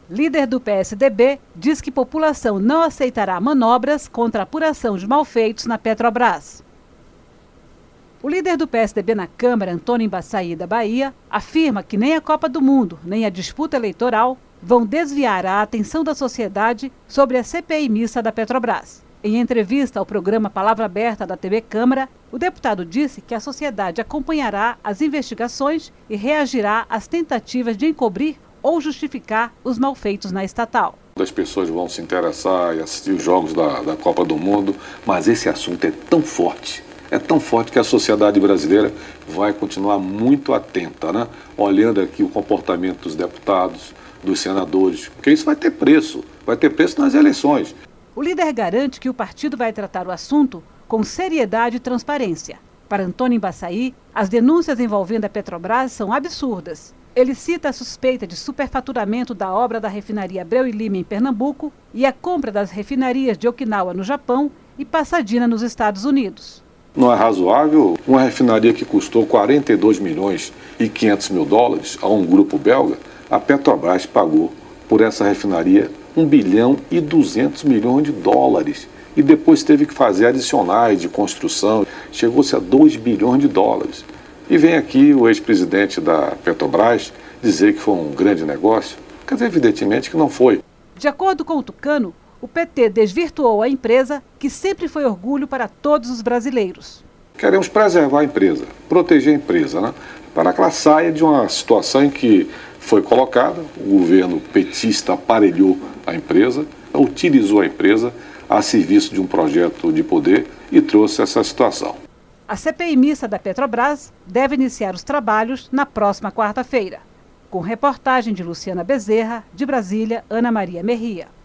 Líder do PSDB diz que população não aceitará manobras contra a apuração de malfeitos na Petrobras. O líder do PSDB na Câmara, Antônio Embaçaí, da Bahia, afirma que nem a Copa do Mundo, nem a disputa eleitoral vão desviar a atenção da sociedade sobre a CPI mista da Petrobras. Em entrevista ao programa Palavra Aberta da TV Câmara, o deputado disse que a sociedade acompanhará as investigações e reagirá às tentativas de encobrir ou justificar os malfeitos na estatal. As pessoas vão se interessar e assistir os jogos da Copa do Mundo, mas esse assunto é tão forte que a sociedade brasileira vai continuar muito atenta, né? Olhando aqui o comportamento dos deputados, dos senadores, porque isso vai ter preço nas eleições. O líder garante que o partido vai tratar o assunto com seriedade e transparência. Para Antônio Embaçaí, as denúncias envolvendo a Petrobras são absurdas. Ele cita a suspeita de superfaturamento da obra da refinaria Abreu e Lima em Pernambuco e a compra das refinarias de Okinawa no Japão e Pasadena nos Estados Unidos. Não é razoável uma refinaria que custou 42 milhões e 500 mil dólares a um grupo belga, a Petrobras pagou por essa refinaria 1 bilhão e 200 milhões de dólares e depois teve que fazer adicionais de construção, chegou-se a 2 bilhões de dólares. E vem aqui o ex-presidente da Petrobras dizer que foi um grande negócio. Quer dizer, evidentemente que não foi. De acordo com o tucano, o PT desvirtuou a empresa, que sempre foi orgulho para todos os brasileiros. Queremos preservar a empresa, proteger a empresa, né? Para que ela saia de uma situação em que foi colocada, o governo petista aparelhou a empresa, utilizou a empresa a serviço de um projeto de poder e trouxe essa situação. A CPI mista da Petrobras deve iniciar os trabalhos na próxima quarta-feira. Com reportagem de Luciana Bezerra, de Brasília, Ana Maria Merria.